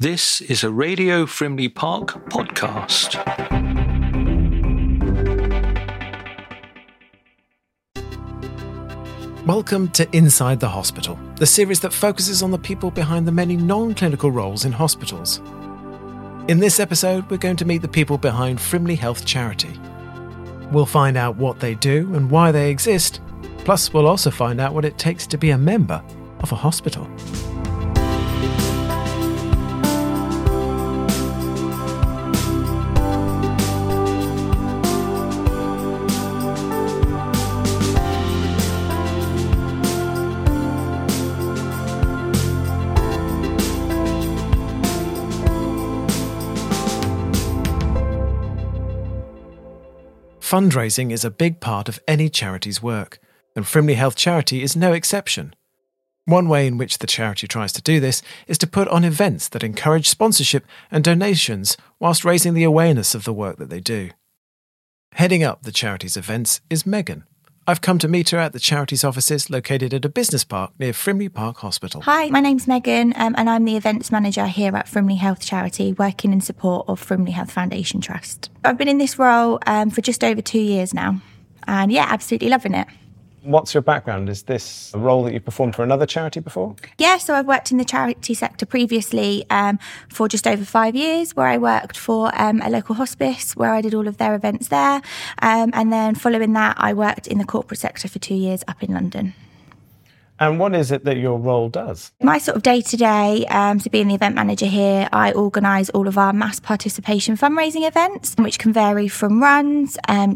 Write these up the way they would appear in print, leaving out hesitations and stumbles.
This is a Radio Frimley Park podcast. Welcome to Inside the Hospital, the series that focuses on the people behind the many non-clinical roles in hospitals. In this episode, we're going to meet the people behind Frimley Health Charity. We'll find out what they do and why they exist, plus we'll also find out what it takes to be a member of a hospital. Fundraising is a big part of any charity's work, and Frimley Health Charity is no exception. One way in which the charity tries to do this is to put on events that encourage sponsorship and donations whilst raising the awareness of the work that they do. Heading up the charity's events is Megan. I've come to meet her at the charity's offices located at a business park near Frimley Park Hospital. Hi, my name's Megan and I'm the events manager here at Frimley Health Charity, working in support of Frimley Health Foundation Trust. I've been in this role for just over 2 years now, and yeah, absolutely loving it. What's your background? Is this a role that you've performed for another charity before? Yeah, so I've worked in the charity sector previously for just over 5 years, where I worked for a local hospice where I did all of their events there. And then following that, I worked in the corporate sector for 2 years up in London. And what is it that your role does? My sort of day-to-day, to being the event manager here, I organise all of our mass participation fundraising events, which can vary from runs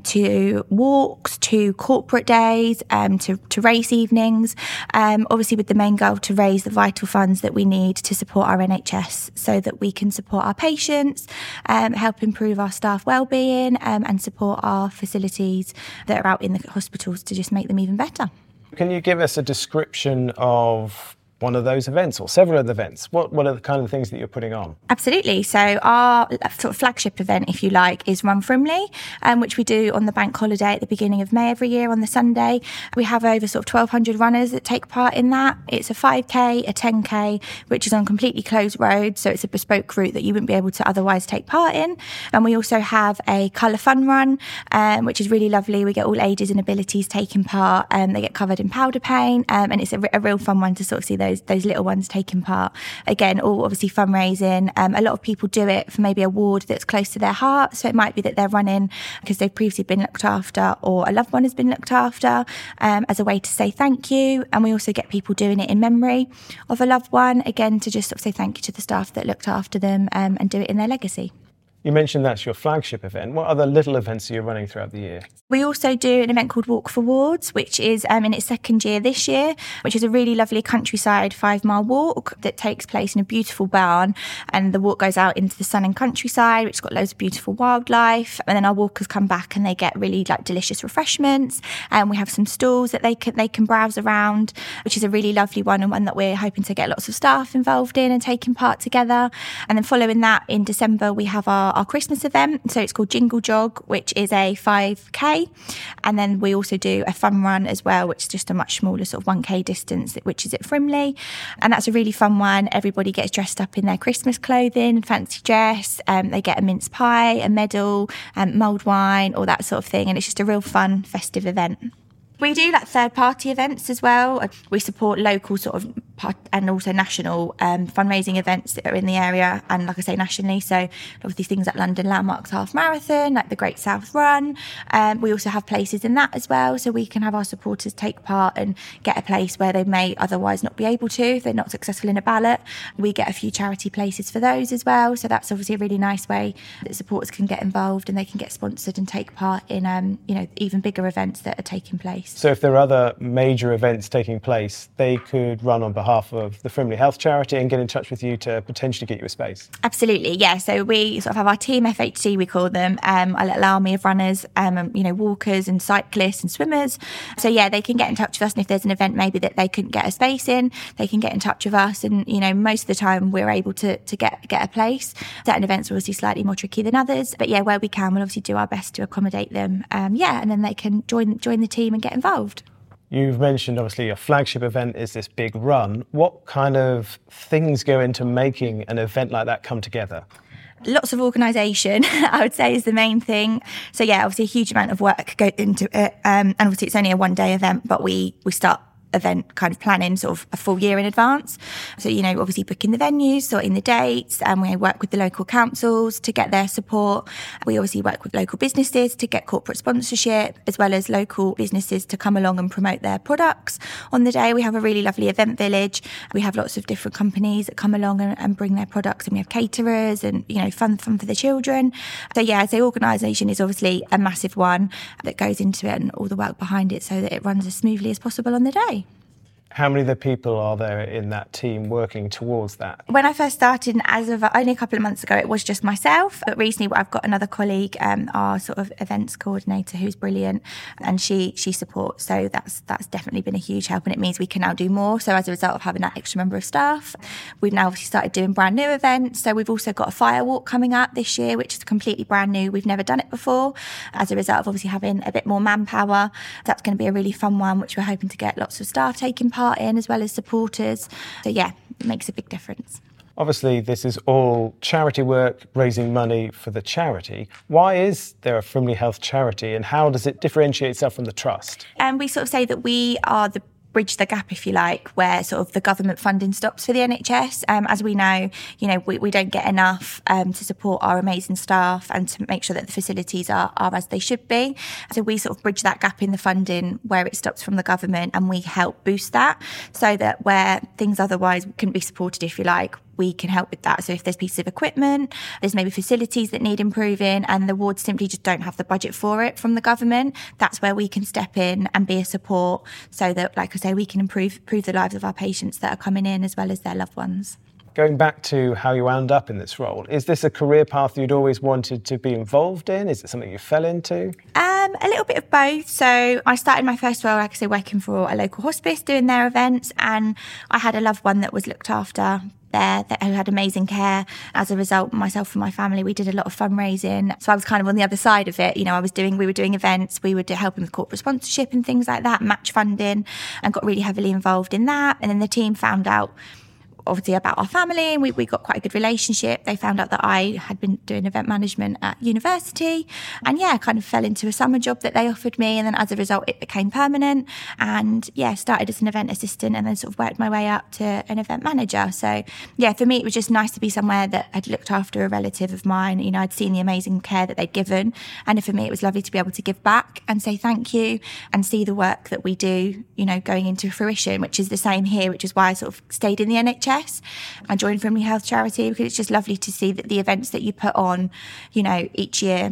to walks, to corporate days, to race evenings, obviously with the main goal to raise the vital funds that we need to support our NHS so that we can support our patients, help improve our staff wellbeing, and support our facilities that are out in the hospitals to just make them even better. Can you give us a description of one of those events or several of the events? What are the kind of things that you're putting on? Absolutely. So our sort of flagship event, if you like, is Run Frimley, which we do on the bank holiday at the beginning of May every year on the Sunday. We have over sort of 1,200 runners that take part in that. It's a 5K, a 10K, which is on completely closed roads. So it's a bespoke route that you wouldn't be able to otherwise take part in. And we also have a colour fun run, which is really lovely. We get all ages and abilities taking part. They get covered in powder paint, and it's a real fun one to sort of see those little ones taking part. Again, all obviously fundraising. A lot of people do it for maybe a ward that's close to their heart. So it might be that they're running because they've previously been looked after or a loved one has been looked after, as a way to say thank you. And we also get people doing it in memory of a loved one, again, to just sort of say thank you to the staff that looked after them, and do it in their legacy. You mentioned that's your flagship event. What other little events are you running throughout the year? We also do an event called Walk for Wards, which is in its second year this year, which is a really lovely countryside 5-mile walk that takes place in a beautiful barn. And the walk goes out into the sun and countryside, which has got loads of beautiful wildlife. And then our walkers come back and they get really delicious refreshments. And we have some stalls that they can browse around, which is a really lovely one, and one that we're hoping to get lots of staff involved in and taking part together. And then following that, in December, we have our Christmas event. So it's called Jingle Jog, which is a 5K. And then we also do a fun run as well, which is just a much smaller sort of 1K distance, which is at Frimley. And that's a really fun one. Everybody gets dressed up in their Christmas clothing, fancy dress. They get a mince pie, a medal, mulled wine, all that sort of thing. And it's just a real fun, festive event. We do third-party events as well. We support local sort of and also national fundraising events that are in the area, and like I say, nationally. So obviously things like London Landmarks Half Marathon, like the Great South Run. We also have places in that as well, so we can have our supporters take part and get a place where they may otherwise not be able to if they're not successful in a ballot. We get a few charity places for those as well. So that's obviously a really nice way that supporters can get involved and they can get sponsored and take part in even bigger events that are taking place. So if there are other major events taking place, they could run on behalf of the Frimley Health Charity and get in touch with you to potentially get you a space? Absolutely, yeah. So we sort of have our team FHC, we call them, a little army of runners, walkers and cyclists and swimmers. So yeah, they can get in touch with us, and if there's an event maybe that they couldn't get a space in, they can get in touch with us, and most of the time we're able to get a place. Certain events are obviously slightly more tricky than others, but yeah, where we can, we'll obviously do our best to accommodate them. And then they can join the team and get involved. You've mentioned, obviously, your flagship event is this big run. What kind of things go into making an event like that come together? Lots of organisation, I would say, is the main thing. So yeah, obviously a huge amount of work goes into it. And obviously it's only a one-day event, but we start event kind of planning sort of a full year in advance. So, obviously booking the venues, sorting the dates, and we work with the local councils to get their support. We obviously work with local businesses to get corporate sponsorship, as well as local businesses to come along and promote their products. On the day, we have a really lovely event village. We have lots of different companies that come along and bring their products, and we have caterers and, fun for the children. So yeah, I'd say organisation is obviously a massive one that goes into it and all the work behind it so that it runs as smoothly as possible on the day. How many of the people are there in that team working towards that? When I first started, as of only a couple of months ago, it was just myself. But recently I've got another colleague, our sort of events coordinator, who's brilliant, and she supports. So that's definitely been a huge help, and it means we can now do more. So as a result of having that extra member of staff, we've now obviously started doing brand new events. So we've also got a fire walk coming up this year, which is completely brand new. We've never done it before. As a result of obviously having a bit more manpower, that's going to be a really fun one, which we're hoping to get lots of staff taking part in, as well as supporters. So yeah, it makes a big difference. Obviously, this is all charity work, raising money for the charity. Why is there a Frimley Health charity, and how does it differentiate itself from the trust? And we sort of say that we are the bridge the gap, if you like, where sort of the government funding stops for the NHS. As we know, we don't get enough to support our amazing staff and to make sure that the facilities are as they should be. So we sort of bridge that gap in the funding where it stops from the government, and we help boost that so that where things otherwise couldn't be supported, if you like, we can help with that. So if there's pieces of equipment, there's maybe facilities that need improving and the wards simply just don't have the budget for it from the government, that's where we can step in and be a support so that, like I say, we can improve the lives of our patients that are coming in as well as their loved ones. Going back to how you wound up in this role, is this a career path you'd always wanted to be involved in? Is it something you fell into? A little bit of both. So I started my first role, like I say, working for a local hospice, doing their events, and I had a loved one that was looked after there who had amazing care. As a result, myself and my family, we did a lot of fundraising. So I was kind of on the other side of it. We were doing events, we were helping with corporate sponsorship and things like that, match funding, and got really heavily involved in that. And then the team found out obviously about our family, and we got quite a good relationship. They found out that I had been doing event management at university, and kind of fell into a summer job that they offered me, and then as a result it became permanent, and started as an event assistant and then sort of worked my way up to an event manager. So for me it was just nice to be somewhere that had looked after a relative of mine. I'd seen the amazing care that they'd given, and for me it was lovely to be able to give back and say thank you and see the work that we do going into fruition, which is the same here, which is why I sort of stayed in the NHS. I joined Frimley Health Charity because it's just lovely to see that the events that you put on, each year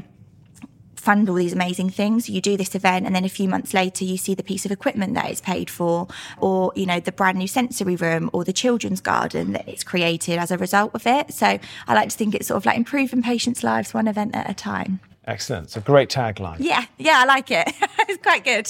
fund all these amazing things. You do this event and then a few months later you see the piece of equipment that it's paid for, or, the brand new sensory room or the children's garden that it's created as a result of it. So I like to think it's sort of like improving patients' lives one event at a time. Excellent. It's a great tagline. Yeah, I like it. It's quite good.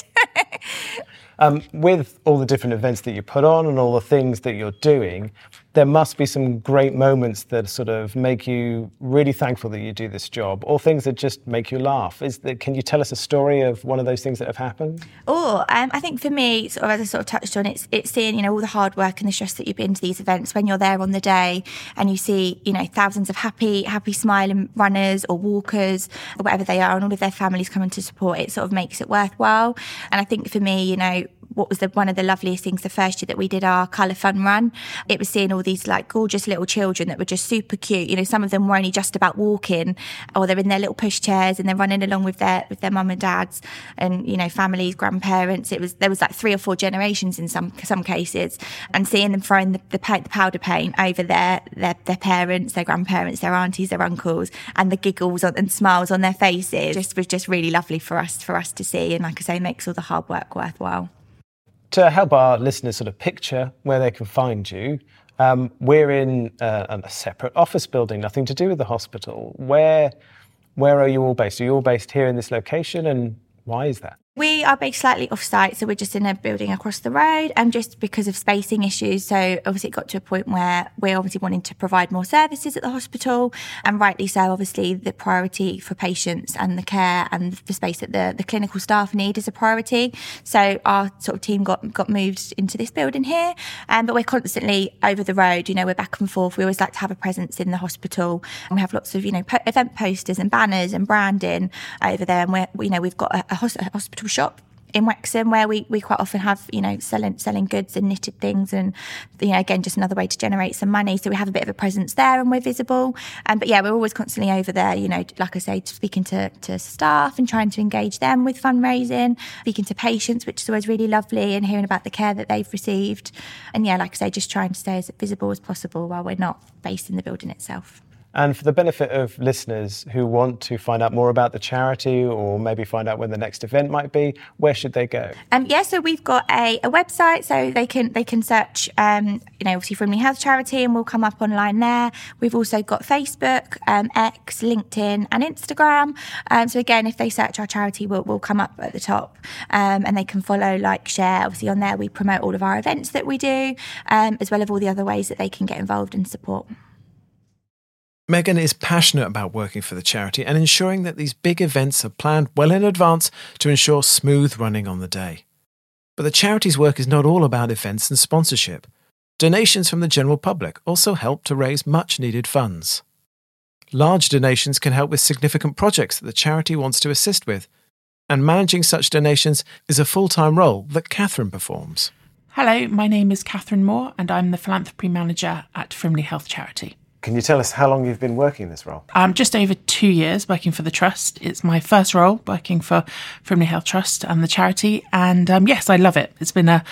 With all the different events that you put on and all the things that you're doing, there must be some great moments that sort of make you really thankful that you do this job, or things that just make you laugh. Can you tell us a story of one of those things that have happened? I think for me, sort of as I sort of touched on, it's seeing, all the hard work and the stress that you put into these events when you're there on the day and you see, thousands of happy, smiling runners or walkers or whatever they are, and all of their families coming to support. It sort of makes it worthwhile. And I think for me, what was one of the loveliest things the first year that we did our Colour Fun run, it was seeing all these like gorgeous little children that were just super cute. Some of them were only just about walking, or they're in their little pushchairs and they're running along with their mum and dads and families, grandparents. There was like 3 or 4 generations in some cases, and seeing them throwing the powder paint over their parents, their grandparents, their aunties, their uncles, and the giggles and smiles on their faces was just really lovely for us to see, and like I say, makes all the hard work worthwhile. To help our listeners sort of picture where they can find you, we're in a separate office building, nothing to do with the hospital. Where are you all based? Are you all based here in this location, and why is that? We are based slightly off-site, so we're just in a building across the road, and just because of spacing issues. So obviously it got to a point where we're obviously wanting to provide more services at the hospital, and rightly so. Obviously the priority for patients and the care and the space that the clinical staff need is a priority. So our sort of team got moved into this building here, but we're constantly over the road. We're back and forth. We always like to have a presence in the hospital, and we have lots of event posters and banners and branding over there. And we've got a hospital shop in Wexham where we quite often have selling goods and knitted things, and again just another way to generate some money. So we have a bit of a presence there and we're visible. But yeah, we're always constantly over there, like I say, speaking to staff and trying to engage them with fundraising, speaking to patients, which is always really lovely, and hearing about the care that they've received. And yeah, like I say, just trying to stay as visible as possible while we're not based in the building itself. And for the benefit of listeners who want to find out more about the charity, or maybe find out when the next event might be, where should they go? So we've got a website, so they can search, obviously Frimley Health Charity, and we'll come up online there. We've also got Facebook, X, LinkedIn, and Instagram. So again, if they search our charity, we'll come up at the top, and they can follow, like, share. Obviously on there we promote all of our events that we do, as well as all the other ways that they can get involved and support. Megan is passionate about working for the charity and ensuring that these big events are planned well in advance to ensure smooth running on the day. But the charity's work is not all about events and sponsorship. Donations from the general public also help to raise much-needed funds. Large donations can help with significant projects that the charity wants to assist with, and managing such donations is a full-time role that Catherine performs. Hello, my name is Catherine Moore, and I'm the Philanthropy Manager at Frimley Health Charity. Can you tell us how long you've been working this role? Just over 2 years working for the Trust. It's my first role working for Frimley Health Trust and the charity. And yes, I love it. It's been a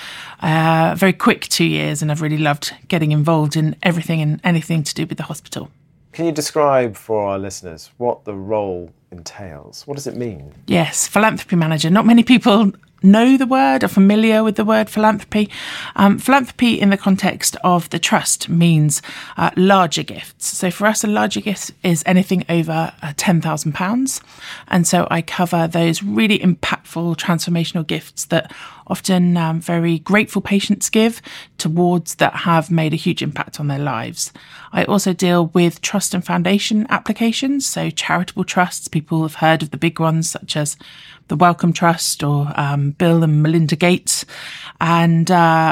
very quick 2 years, and I've really loved getting involved in everything and anything to do with the hospital. Can you describe for our listeners what the role entails? What does it mean? Yes, Philanthropy Manager. Not many people know the word, are familiar with the word philanthropy. Philanthropy in the context of the Trust means larger gifts. So for us, a larger gift is anything over £10,000. And so I cover those really impactful transformational gifts that often very grateful patients give towards that have made a huge impact on their lives. I also deal with trust and foundation applications, so charitable trusts. People have heard of the big ones such as the Wellcome Trust or Bill and Melinda Gates, and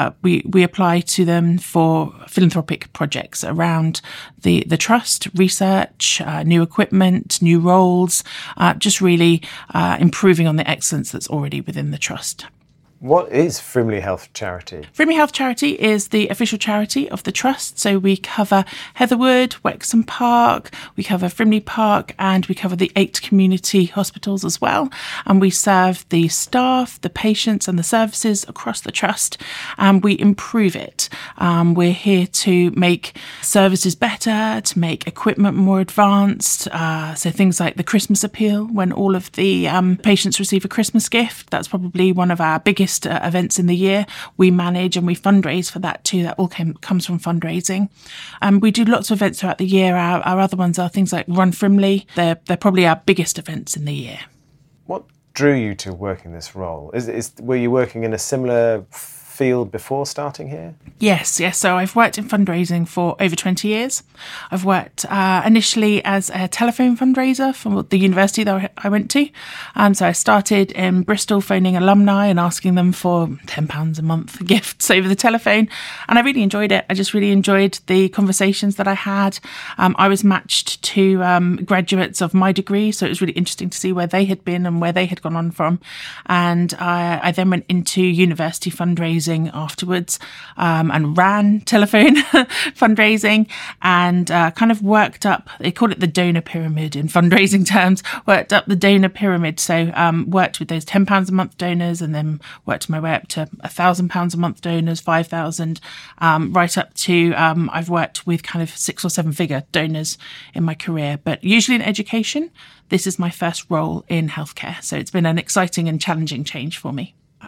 we apply to them for philanthropic projects around the trust, research, new equipment, new roles, just really improving on the excellence that's already within the Trust. What is Frimley Health Charity? Frimley Health Charity is the official charity of the Trust. So we cover Heatherwood, Wexham Park, we cover Frimley Park, and we cover the 8 community hospitals as well. And we serve the staff, the patients and the services across the Trust, and we improve it. We're here to make services better, to make equipment more advanced. So things like the Christmas appeal, when all of the patients receive a Christmas gift. That's probably one of our biggest events in the year. We manage and we fundraise for that too. That all comes from fundraising. We do lots of events throughout the year. Our other ones are things like Run Frimley. They're probably our biggest events in the year. What drew you to working this role? Were you working in a similar field before starting here? Yes. So I've worked in fundraising for over 20 years. I've worked initially as a telephone fundraiser for the university that I went to. So I started in Bristol phoning alumni and asking them for £10 a month gifts over the telephone. And I really enjoyed it. I just really enjoyed the conversations that I had. I was matched to graduates of my degree, so it was really interesting to see where they had been and where they had gone on from. And I then went into university fundraising afterwards, and ran telephone fundraising, and kind of worked up, they call it the donor pyramid in fundraising terms, worked up the donor pyramid. So worked with those £10 a month donors, and then worked my way up to £1,000 a month donors, 5,000, right up to I've worked with kind of 6 or 7 figure donors in my career, but usually in education. This is my first role in healthcare, so it's been an exciting and challenging change for me.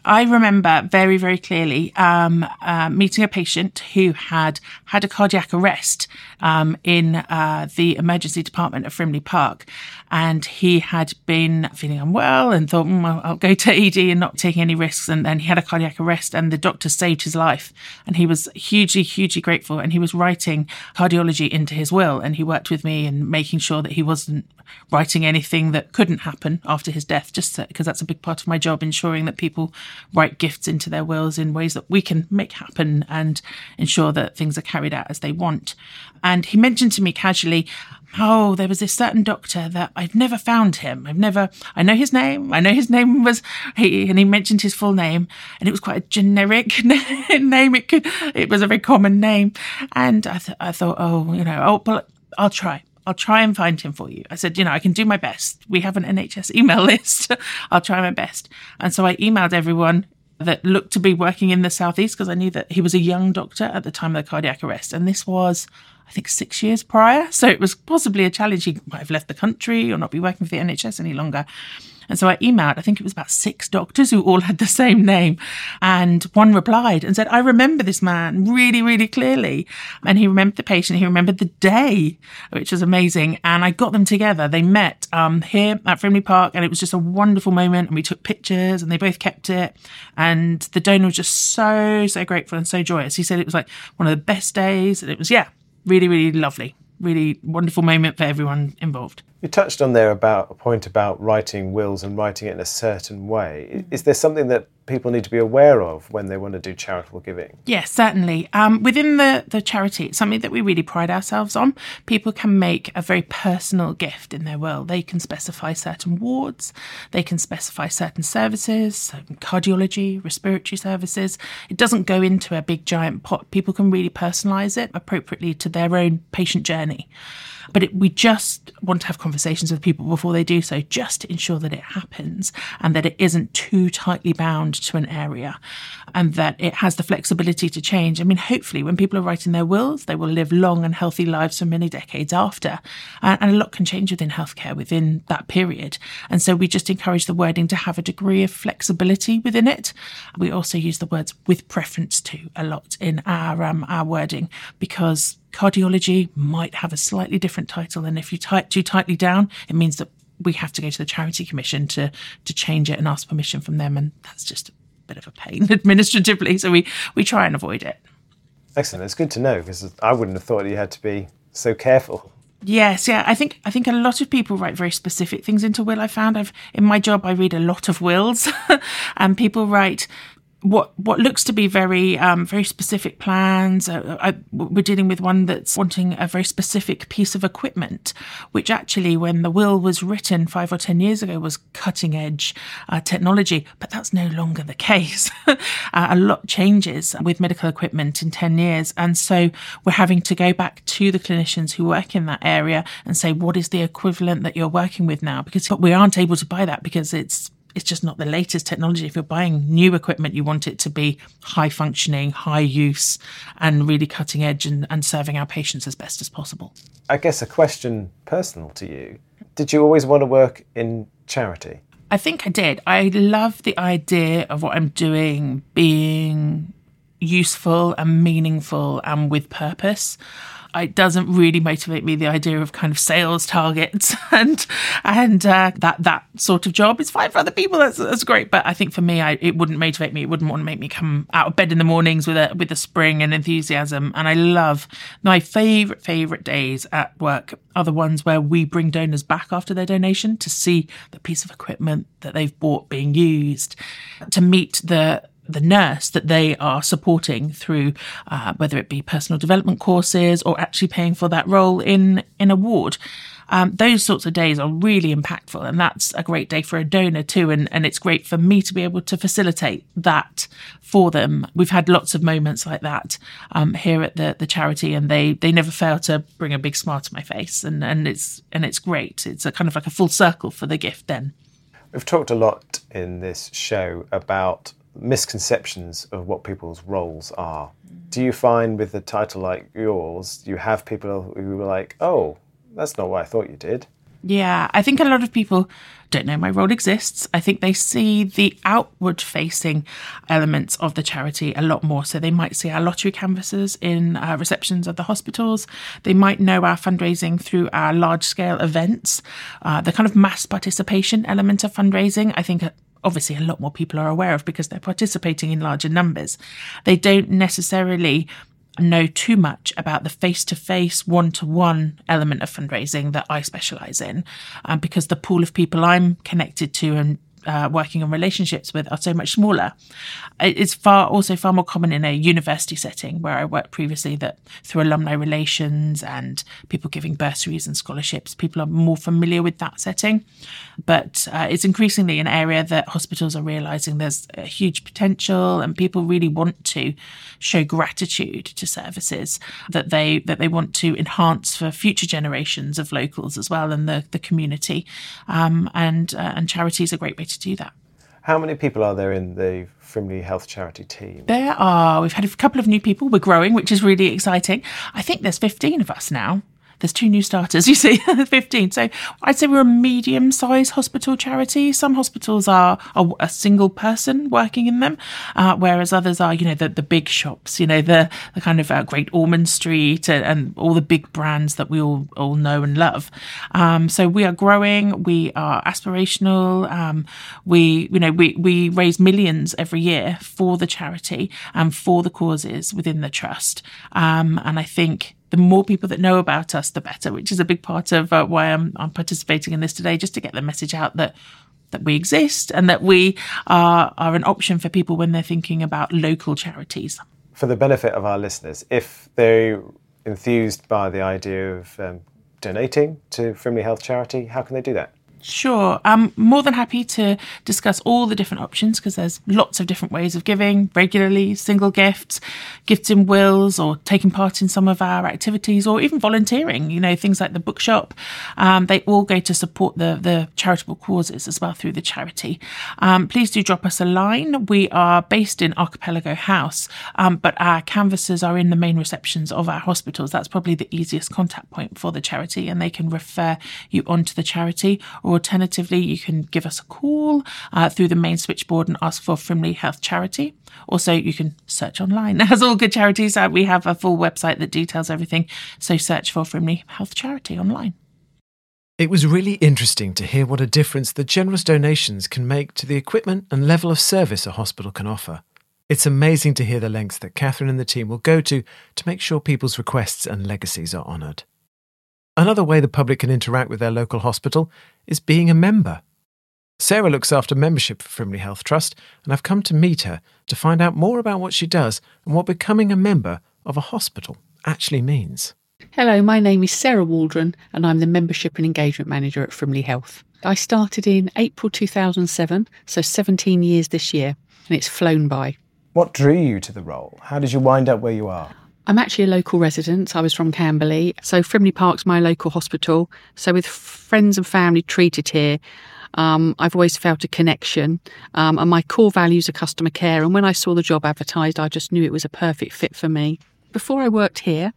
I remember very, very clearly meeting a patient who had a cardiac arrest in the emergency department at Frimley Park. And he had been feeling unwell and thought, I'll go to ED and not taking any risks. And then he had a cardiac arrest and the doctor saved his life. And he was hugely, hugely grateful. And he was writing cardiology into his will. And he worked with me in making sure that he wasn't writing anything that couldn't happen after his death, just because that's a big part of my job, ensuring that people write gifts into their wills in ways that we can make happen and ensure that things are carried out as they want. And he mentioned to me casually, there was this certain doctor that I've never found him. I know his name. I know his name was and he mentioned his full name, and it was quite a generic name. It was a very common name. And I thought, but I'll try. I'll try and find him for you. I said, I can do my best. We have an NHS email list. I'll try my best. And so I emailed everyone that looked to be working in the Southeast, because I knew that he was a young doctor at the time of the cardiac arrest. And this was, I think, 6 years prior. So it was possibly a challenge. He might have left the country or not be working for the NHS any longer. And so I emailed, I think it was about 6 doctors who all had the same name. And one replied and said, I remember this man really, really clearly. And he remembered the patient. He remembered the day, which was amazing. And I got them together. They met here at Frimley Park, and it was just a wonderful moment. And we took pictures and they both kept it. And the donor was just so, so grateful and so joyous. He said it was like one of the best days. And it was, really, really lovely. Really wonderful moment for everyone involved. You touched on there about a point about writing wills and writing it in a certain way. Is there something that people need to be aware of when they want to do charitable giving? Yes, certainly. Within the charity, it's something that we really pride ourselves on. People can make a very personal gift in their will. They can specify certain wards. They can specify certain services, so cardiology, respiratory services. It doesn't go into a big giant pot. People can really personalise it appropriately to their own patient journey. But we just want to have conversations with people before they do so, just to ensure that it happens and that it isn't too tightly bound to an area, and that it has the flexibility to change. I mean, hopefully when people are writing their wills, they will live long and healthy lives for many decades after. And a lot can change within healthcare within that period. And so we just encourage the wording to have a degree of flexibility within it. We also use the words with preference to a lot in our wording, because cardiology might have a slightly different title, and if you type too tightly down, it means that we have to go to the Charity Commission to change it and ask permission from them, and that's just a bit of a pain administratively, so we try and avoid it. Excellent. It's good to know, because I wouldn't have thought you had to be so careful. Yes, yeah. I think a lot of people write very specific things into will. I found in my job I read a lot of wills, and people write what looks to be very very specific plans. We're dealing with one that's wanting a very specific piece of equipment, which actually, when the will was written 5 or 10 years ago, was cutting edge technology, but that's no longer the case. A lot changes with medical equipment in 10 years. And so we're having to go back to the clinicians who work in that area and say, what is the equivalent that you're working with now? Because we aren't able to buy that, because it's just not the latest technology. If you're buying new equipment, you want it to be high functioning, high use, and really cutting edge and serving our patients as best as possible. I guess a question personal to you. Did you always want to work in charity? I think I did. I love the idea of what I'm doing being useful and meaningful and with purpose. It doesn't really motivate me, the idea of kind of sales targets and that sort of job. It's fine for other people, that's great, but I think for me, it wouldn't motivate me. It wouldn't want to make me come out of bed in the mornings with a spring and enthusiasm. And I love my favourite days at work are the ones where we bring donors back after their donation to see the piece of equipment that they've bought being used, to meet the nurse that they are supporting through whether it be personal development courses or actually paying for that role in a ward. Those sorts of days are really impactful, and that's a great day for a donor too, and it's great for me to be able to facilitate that for them. We've had lots of moments like that here at the charity, and they never fail to bring a big smile to my face, and it's great. It's a kind of like a full circle for the gift then. We've talked a lot in this show about misconceptions of what people's roles are. Do you find with a title like yours, you have people who are like, oh, that's not what I thought you did? Yeah, I think a lot of people don't know my role exists. I think they see the outward facing elements of the charity a lot more. So they might see our lottery canvassers in receptions of the hospitals. They might know our fundraising through our large scale events. The kind of mass participation element of fundraising, I think obviously a lot more people are aware of because they're participating in larger numbers. They don't necessarily know too much about the face-to-face, one-to-one element of fundraising that I specialise in, because the pool of people I'm connected to and working on relationships with are so much smaller. It's also far more common in a university setting where I worked previously, that through alumni relations and people giving bursaries and scholarships, people are more familiar with that setting. But it's increasingly an area that hospitals are realising there's a huge potential, and people really want to show gratitude to services that they want to enhance for future generations of locals as well, and the community. And charity is a great way to do that. How many people are there in the Frimley Health Charity team? We've had a couple of new people. We're growing, which is really exciting. I think there's 15 of us now. There's 2 new starters, you see, 15. So I'd say we're a medium-sized hospital charity. Some hospitals are a single person working in them, whereas others are, the big shops, the kind of Great Ormond Street and all the big brands that we all know and love. So we are growing. We are aspirational. We raise millions every year for the charity and for the causes within the trust. And I think the more people that know about us, the better, which is a big part of why I'm participating in this today, just to get the message out that we exist and that we are an option for people when they're thinking about local charities. For the benefit of our listeners, if they're enthused by the idea of donating to Frimley Health Charity, how can they do that? Sure. I'm more than happy to discuss all the different options, because there's lots of different ways of giving: regularly, single gifts, gifts in wills, or taking part in some of our activities, or even volunteering, things like the bookshop. They all go to support the charitable causes as well through the charity. Please do drop us a line. We are based in Archipelago House, but our canvassers are in the main receptions of our hospitals. That's probably the easiest contact point for the charity, and they can refer you on to the charity. Or alternatively, you can give us a call through the main switchboard and ask for Frimley Health Charity. Also, you can search online. As all good charities, we have a full website that details everything. So search for Frimley Health Charity online. It was really interesting to hear what a difference the generous donations can make to the equipment and level of service a hospital can offer. It's amazing to hear the lengths that Catherine and the team will go to make sure people's requests and legacies are honoured. Another way the public can interact with their local hospital is being a member. Sarah looks after membership for Frimley Health Trust, and I've come to meet her to find out more about what she does and what becoming a member of a hospital actually means. Hello, my name is Sarah Waldron, and I'm the Membership and Engagement Manager at Frimley Health. I started in April 2007, so 17 years this year, and it's flown by. What drew you to the role? How did you wind up where you are? I'm actually a local resident. I was from Camberley. So Frimley Park's my local hospital. So with friends and family treated here, I've always felt a connection. And my core values are customer care. And when I saw the job advertised, I just knew it was a perfect fit for me. Before I worked here,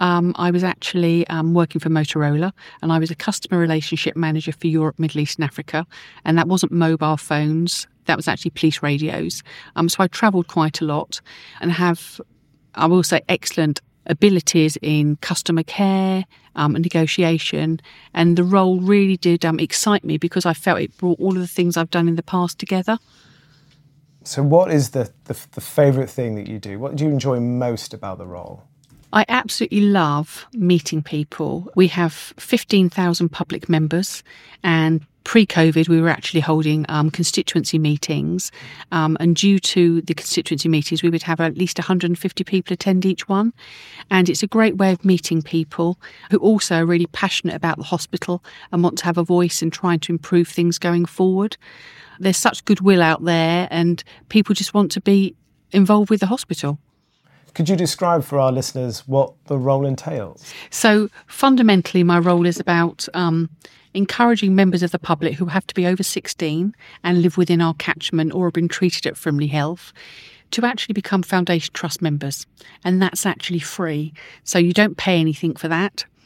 I was actually working for Motorola, and I was a customer relationship manager for Europe, Middle East and Africa. And that wasn't mobile phones. That was actually police radios. So I travelled quite a lot and have, I will say, excellent abilities in customer care and negotiation, and the role really did excite me because I felt it brought all of the things I've done in the past together. So what is the favourite thing that you do? What do you enjoy most about the role? I absolutely love meeting people. We have 15,000 public members, and pre-COVID, we were actually holding constituency meetings. And due to the constituency meetings, we would have at least 150 people attend each one. And it's a great way of meeting people who also are really passionate about the hospital and want to have a voice in trying to improve things going forward. There's such goodwill out there, and people just want to be involved with the hospital. Could you describe for our listeners what the role entails? So fundamentally, my role is about encouraging members of the public who have to be over 16 and live within our catchment or have been treated at Frimley Health to actually become Foundation Trust members. And that's actually free. So you don't pay anything for that.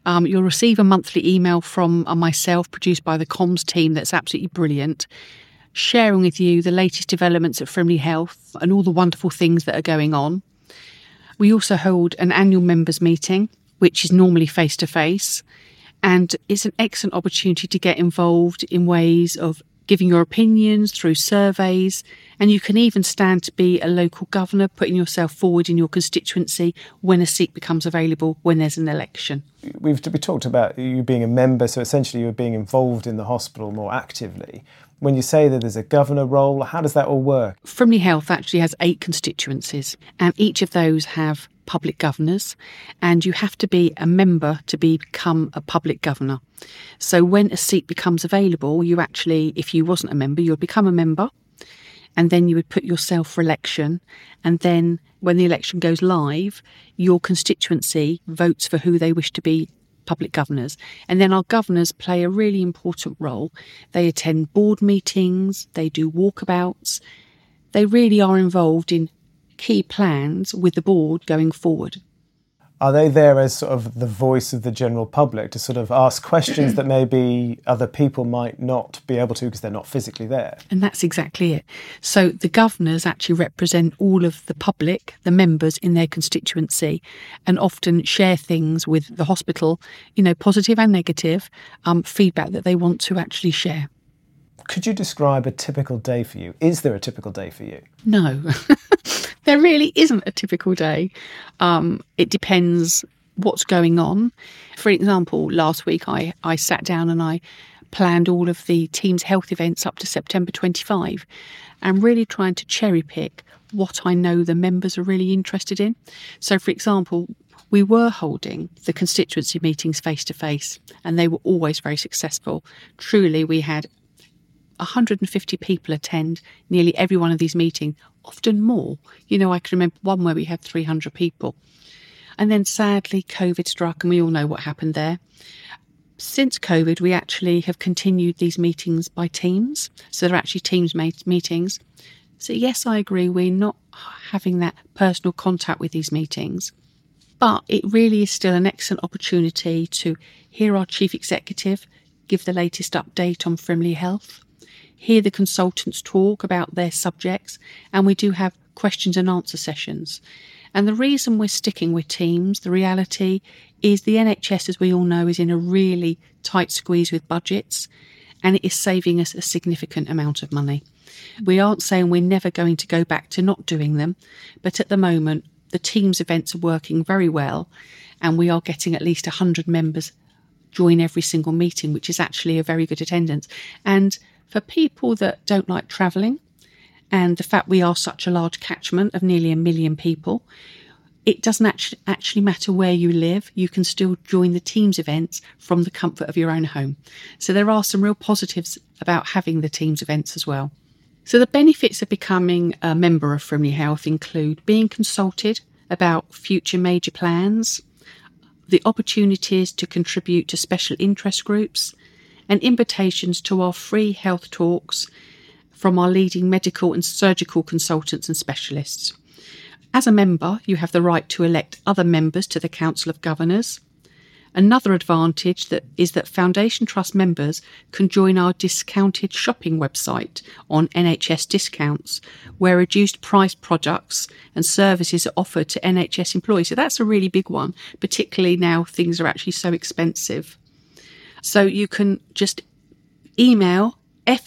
You'll receive a monthly email from myself, produced by the comms team, that's absolutely brilliant, sharing with you the latest developments at Frimley Health and all the wonderful things that are going on. We also hold an annual members meeting, which is normally face-to-face, and it's an excellent opportunity to get involved in ways of giving your opinions through surveys, and you can even stand to be a local governor, putting yourself forward in your constituency when a seat becomes available when there's an election. We talked about you being a member, so essentially you're being involved in the hospital more actively. When you say that there's a governor role, how does that all work? Frimley Health actually has 8 constituencies, and each of those have public governors, and you have to be a member to become a public governor. So when a seat becomes available, you actually, if you wasn't a member, you would become a member, and then you would put yourself for election, and then when the election goes live, your constituency votes for who they wish to be public governors. And then our governors play a really important role. They attend board meetings, they do walkabouts, they really are involved in key plans with the board going forward. Are they there as sort of the voice of the general public to sort of ask questions that maybe other people might not be able to because they're not physically there? And that's exactly it. So the governors actually represent all of the public, the members in their constituency, and often share things with the hospital, positive and negative feedback that they want to actually share. Could you describe a typical day for you? Is there a typical day for you? No. There really isn't a typical day. It depends what's going on. For example, last week I sat down and I planned all of the team's health events up to September 25 and really trying to cherry pick what I know the members are really interested in. So, for example, we were holding the constituency meetings face-to-face and they were always very successful. Truly, we had 150 people attend nearly every one of these meetings, often more. I can remember one where we had 300 people. And then sadly, COVID struck and we all know what happened there. Since COVID, we actually have continued these meetings by teams. So they're actually teams meetings. So yes, I agree, we're not having that personal contact with these meetings. But it really is still an excellent opportunity to hear our chief executive give the latest update on Frimley Health, hear the consultants talk about their subjects, and we do have questions and answer sessions. And the reason we're sticking with teams, the reality is the NHS, as we all know, is in a really tight squeeze with budgets, and it is saving us a significant amount of money. We aren't saying we're never going to go back to not doing them, but at the moment, the teams events are working very well, and we are getting at least 100 members join every single meeting, which is actually a very good attendance. And for people that don't like travelling, and the fact we are such a large catchment of nearly 1 million people, it doesn't actually matter where you live. You can still join the Teams events from the comfort of your own home. So there are some real positives about having the Teams events as well. So the benefits of becoming a member of Frimley Health include being consulted about future major plans, the opportunities to contribute to special interest groups, and invitations to our free health talks from our leading medical and surgical consultants and specialists. As a member, you have the right to elect other members to the Council of Governors. Another advantage is that Foundation Trust members can join our discounted shopping website on NHS Discounts, where reduced price products and services are offered to NHS employees. So that's a really big one, particularly now things are actually so expensive. So you can just email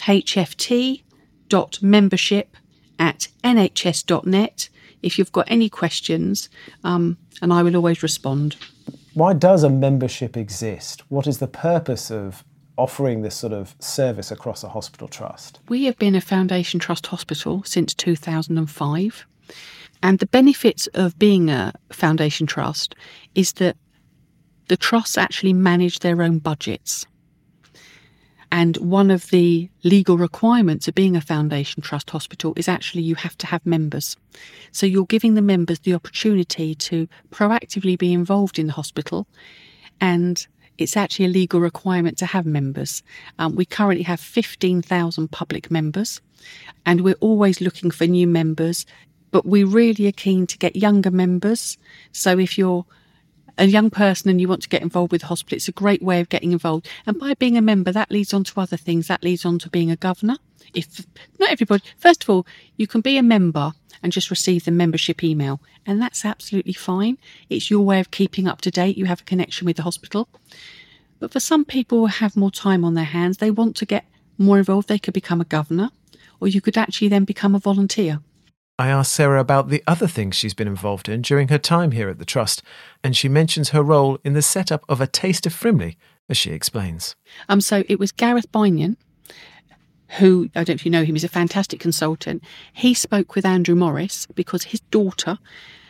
fhft.membership@nhs.net if you've got any questions, and I will always respond. Why does a membership exist? What is the purpose of offering this sort of service across a hospital trust? We have been a Foundation Trust hospital since 2005, and the benefits of being a Foundation Trust is that the trusts actually manage their own budgets. And one of the legal requirements of being a Foundation Trust hospital is actually you have to have members. So you're giving the members the opportunity to proactively be involved in the hospital, and it's actually a legal requirement to have members. We currently have 15,000 public members, and we're always looking for new members, but we really are keen to get younger members. So if you're a young person and you want to get involved with the hospital, it's a great way of getting involved. And by being a member, that leads on to other things. That leads on to being a governor. If not everybody, first of all, you can be a member and just receive the membership email, and that's absolutely fine. It's your way of keeping up to date. You have a connection with the hospital. But for some people who have more time on their hands, they want to get more involved. They could become a governor, or you could actually then become a volunteer. I asked Sarah about the other things she's been involved in during her time here at the Trust, and she mentions her role in the setup of A Taste of Frimley, as she explains. So it was Gareth Binion, who, I don't know if you know him, he's a fantastic consultant. He spoke with Andrew Morris because his daughter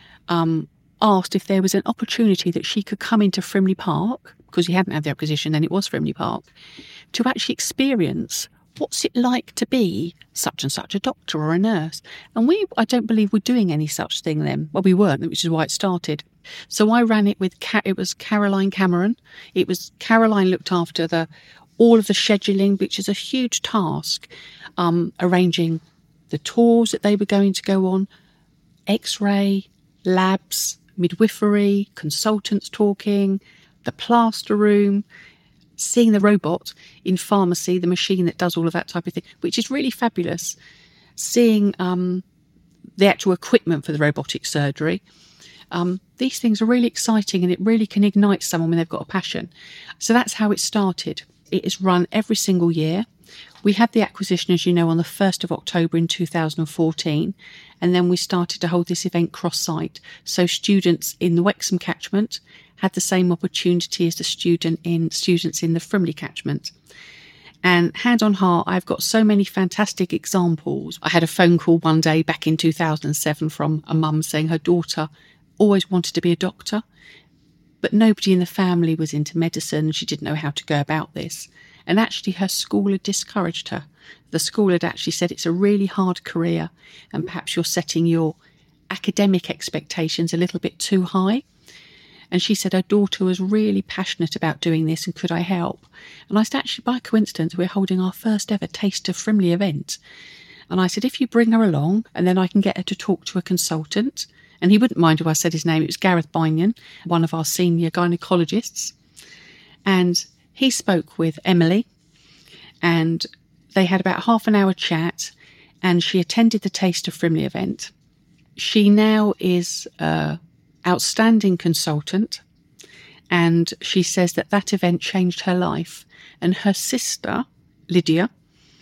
asked if there was an opportunity that she could come into Frimley Park, because he hadn't had the acquisition, then it was Frimley Park, to actually experience what's it like to be such and such a doctor or a nurse. And I don't believe we're doing any such thing then. Well, we weren't, which is why it started. So I ran it with, it was Caroline Cameron. Caroline looked after all of the scheduling, which is a huge task, arranging the tours that they were going to go on, X-ray, labs, midwifery, consultants talking, the plaster room, seeing the robot in pharmacy, the machine that does all of that type of thing, which is really fabulous. Seeing the actual equipment for the robotic surgery. These things are really exciting, and it really can ignite someone when they've got a passion. So that's how it started. It is run every single year. We had the acquisition, as you know, on the 1st of October in 2014, and then we started to hold this event cross-site. So students in the Wexham catchment had the same opportunity as the students in the Frimley catchment. And hand on heart, I've got so many fantastic examples. I had a phone call one day back in 2007 from a mum saying her daughter always wanted to be a doctor, but nobody in the family was into medicine. She didn't know how to go about this. And actually her school had discouraged her. The school had actually said it's a really hard career and perhaps you're setting your academic expectations a little bit too high. And she said her daughter was really passionate about doing this and could I help? And I said, actually, by coincidence, we're holding our first ever Taste of Frimley event. And I said, if you bring her along and then I can get her to talk to a consultant. And he wouldn't mind if I said his name. It was Gareth Binion, one of our senior gynecologists. And he spoke with Emily and they had about half an hour chat and she attended the Taste of Frimley event. She now is outstanding consultant, and she says that event changed her life. And her sister, Lydia,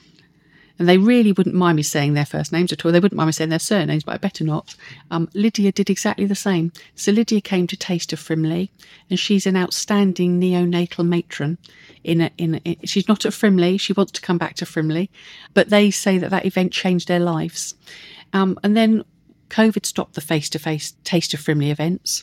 and they really wouldn't mind me saying their first names at all. They wouldn't mind me saying their surnames, but I better not. Lydia did exactly the same. So Lydia came to Taste of Frimley, and she's an outstanding neonatal matron. She's not at Frimley. She wants to come back to Frimley, but they say that event changed their lives. And then COVID stopped the face-to-face Taste of Frimley events.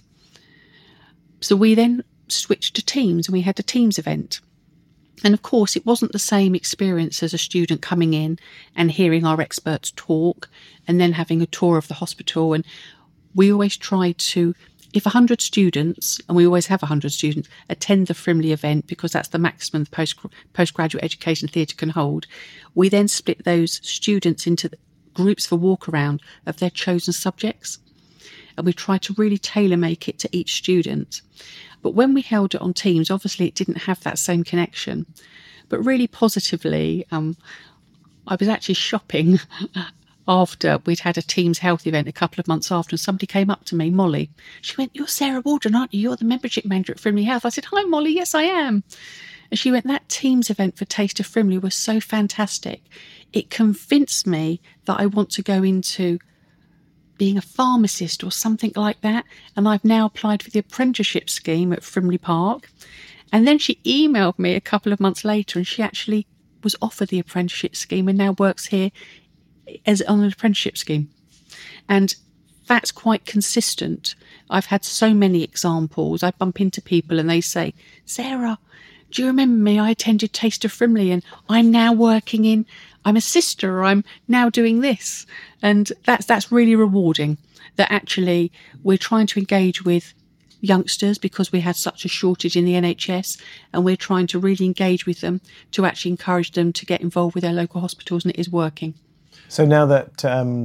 So we then switched to Teams and we had a Teams event. And of course, it wasn't the same experience as a student coming in and hearing our experts talk and then having a tour of the hospital. And we always try to, if 100 students, and we always have 100 students, attend the Frimley event because that's the maximum the postgraduate education theatre can hold, we then split those students into groups for walk around of their chosen subjects, and we tried to really tailor make it to each student. But when we held it on Teams, obviously it didn't have that same connection. But really positively, I was actually shopping after we'd had a Teams health event a couple of months after, and somebody came up to me, Molly. She went, "You're Sarah Waldron, aren't you? You're the membership manager at Frimley Health." I said, "Hi, Molly. Yes, I am." And she went, "That Teams event for Taste of Frimley was so fantastic. It convinced me that I want to go into being a pharmacist or something like that. And I've now applied for the apprenticeship scheme at Frimley Park." And then she emailed me a couple of months later and she actually was offered the apprenticeship scheme and now works here as on an apprenticeship scheme. And that's quite consistent. I've had so many examples. I bump into people and they say, "Sarah, do you remember me? I attended Taste of Frimley and I'm now working I'm a sister, or I'm now doing this." And that's really rewarding, that actually we're trying to engage with youngsters because we had such a shortage in the NHS, and we're trying to really engage with them to actually encourage them to get involved with their local hospitals, and it is working. So now that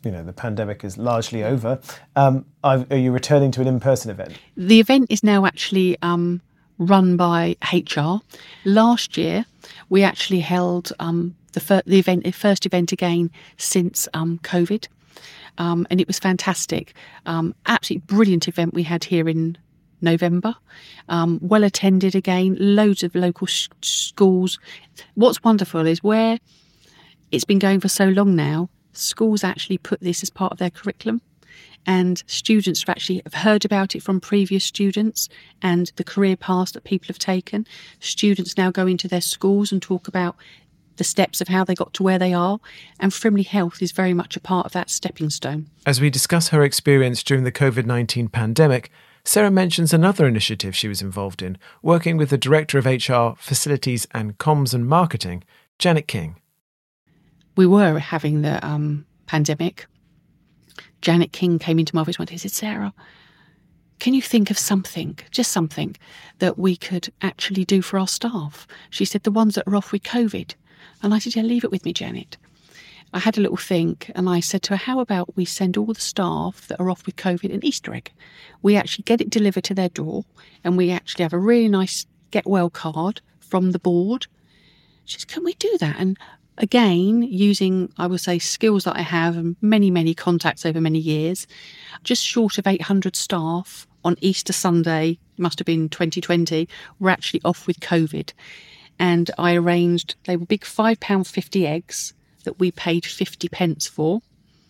the pandemic is largely over, are you returning to an in-person event? The event is now actually run by HR. Last year, we actually held the first event again since COVID, and it was fantastic. Absolutely brilliant event we had here in November. Well attended again, loads of local schools. What's wonderful is where it's been going for so long now, schools actually put this as part of their curriculum, and students have heard about it from previous students and the career paths that people have taken. Students now go into their schools and talk about the steps of how they got to where they are, and Frimley Health is very much a part of that stepping stone. As we discuss her experience during the COVID-19 pandemic, Sarah mentions another initiative she was involved in, working with the Director of HR, Facilities and Comms and Marketing, Janet King. We were having the pandemic. Janet King came into my office one day and said, Sarah, can you think of something, just something, that we could actually do for our staff? She said, the ones that are off with COVID. And I said, yeah, leave it with me, Janet. I had a little think and I said to her, how about we send all the staff that are off with COVID an Easter egg? We actually get it delivered to their door and we actually have a really nice get well card from the board. She said, can we do that? And again, using, I would say, skills that I have and many, many contacts over many years, just short of 800 staff on Easter Sunday, must have been 2020, were actually off with COVID. And I arranged, they were big £5.50 eggs that we paid 50 pence for.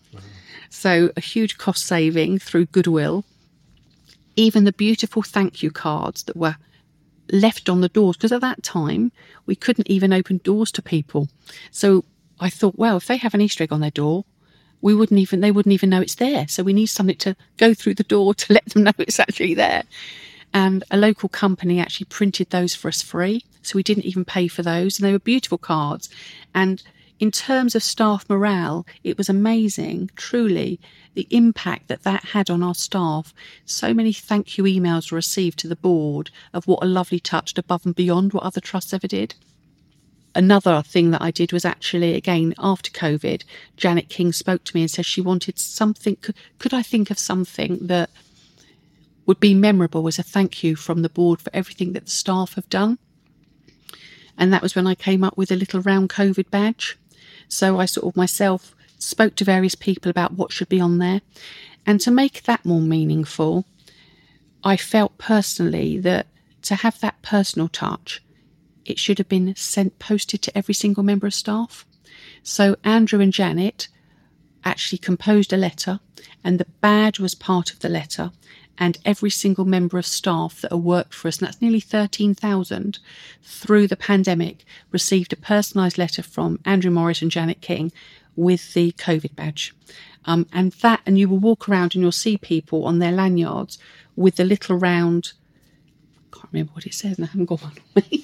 So a huge cost saving through goodwill. Even the beautiful thank you cards that were left on the doors, because at that time we couldn't even open doors to people. So I thought, well, if they have an Easter egg on their door, they wouldn't even know it's there. So we need something to go through the door to let them know it's actually there. And a local company actually printed those for us free. So we didn't even pay for those. And they were beautiful cards. And in terms of staff morale, it was amazing, truly, the impact that had on our staff. So many thank you emails were received to the board of what a lovely touch above and beyond what other trusts ever did. Another thing that I did was actually, again, after COVID, Janet King spoke to me and said she wanted something. Could I think of something that would be memorable as a thank you from the board for everything that the staff have done? And that was when I came up with a little round COVID badge. So I sort of myself spoke to various people about what should be on there. And to make that more meaningful, I felt personally that to have that personal touch, it should have been posted to every single member of staff. So Andrew and Janet actually composed a letter, and the badge was part of the letter. And every single member of staff that have worked for us, and that's nearly 13,000, through the pandemic, received a personalised letter from Andrew Morris and Janet King with the COVID badge. And you will walk around and you'll see people on their lanyards with the little round, I can't remember what it says, and I haven't got one on me.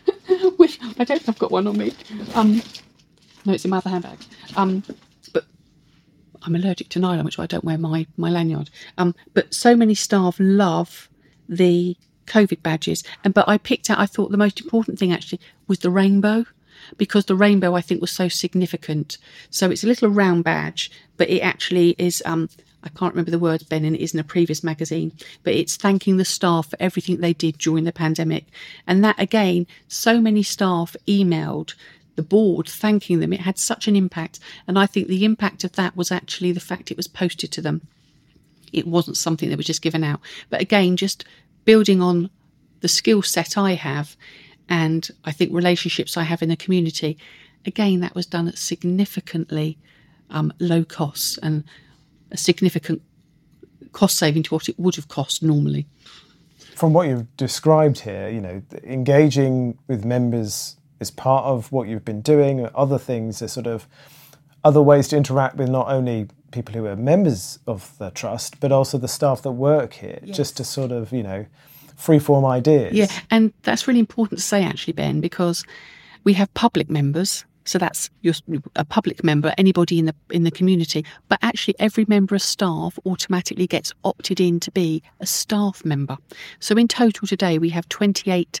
I don't think I've got one on me. No, it's in my other handbag. But I'm allergic to nylon, which is why I don't wear my lanyard. But so many staff love the COVID badges. But I thought the most important thing actually was the rainbow, because the rainbow I think was so significant. So it's a little round badge, but it actually is, I can't remember the words, Ben, and it is in a previous magazine, but it's thanking the staff for everything they did during the pandemic. And that, again, so many staff emailed the board thanking them. It had such an impact. And I think the impact of that was actually the fact it was posted to them. It wasn't something that was just given out. But again, just building on the skill set I have and I think relationships I have in the community, again, that was done at significantly low costs and a significant cost saving to what it would have cost normally. From what you've described here, engaging with members is part of what you've been doing. Other things are sort of other ways to interact with not only people who are members of the trust, but also the staff that work here, yes. Just to sort of, free-form ideas. Yeah, and that's really important to say, actually, Ben, because we have public members. So that's a public member, anybody in the community. But actually, every member of staff automatically gets opted in to be a staff member. So in total today, we have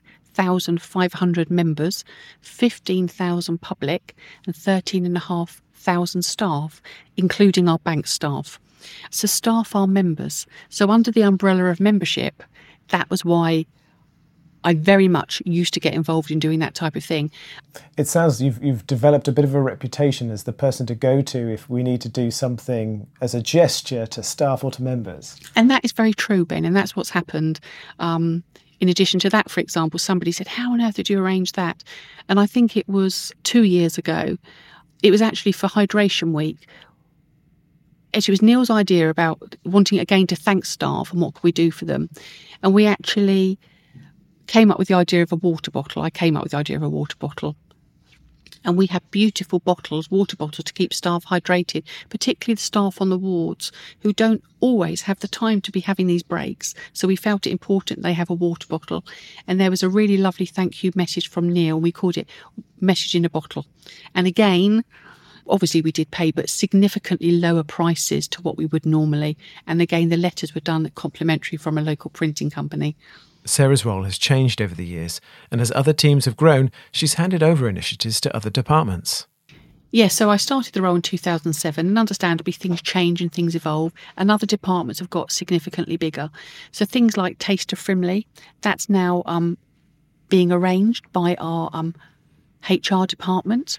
28,500 members, 15,000 public and 13,500 1,000 staff, including our bank staff. So staff are members. So under the umbrella of membership, that was why I very much used to get involved in doing that type of thing. It sounds you've developed a bit of a reputation as the person to go to if we need to do something as a gesture to staff or to members. And that is very true, Ben, and that's what's happened. In addition to that, for example, somebody said, how on earth did you arrange that? And I think it was 2 years ago. It was actually for Hydration Week. It was Neil's idea about wanting, again, to thank staff and what could we do for them. And we actually came up with the idea of a water bottle. I came up with the idea of a water bottle. And we had beautiful water bottles to keep staff hydrated, particularly the staff on the wards who don't always have the time to be having these breaks. So we felt it important they have a water bottle. And there was a really lovely thank you message from Neil. We called it Message in a Bottle. And again, obviously we did pay, but significantly lower prices to what we would normally. And again, the letters were done complimentary from a local printing company. Sarah's role has changed over the years, and as other teams have grown, she's handed over initiatives to other departments. Yes, so I started the role in 2007, and understandably things change and things evolve, and other departments have got significantly bigger. So things like Taste of Frimley, that's now being arranged by our HR department,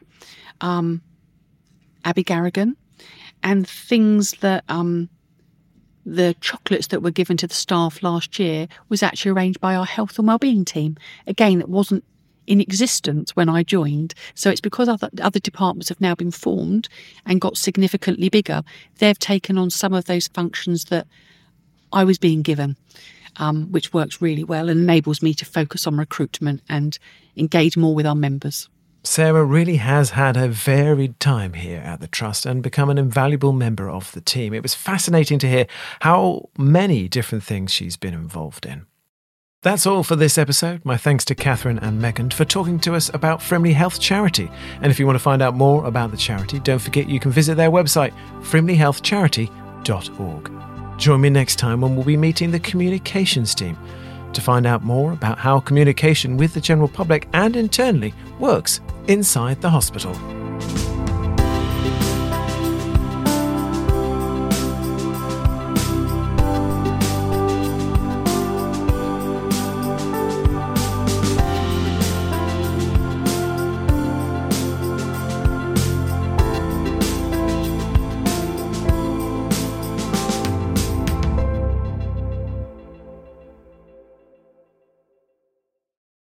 Abby Garrigan, and things that the chocolates that were given to the staff last year was actually arranged by our health and wellbeing team. Again, it wasn't in existence when I joined. So it's because other departments have now been formed and got significantly bigger. They've taken on some of those functions that I was being given, which works really well and enables me to focus on recruitment and engage more with our members. Sarah really has had a varied time here at the Trust and become an invaluable member of the team. It was fascinating to hear how many different things she's been involved in. That's all for this episode. My thanks to Catherine and Megan for talking to us about Frimley Health Charity. And if you want to find out more about the charity, don't forget you can visit their website, frimleyhealthcharity.org. Join me next time when we'll be meeting the communications team to find out more about how communication with the general public and internally works inside the hospital.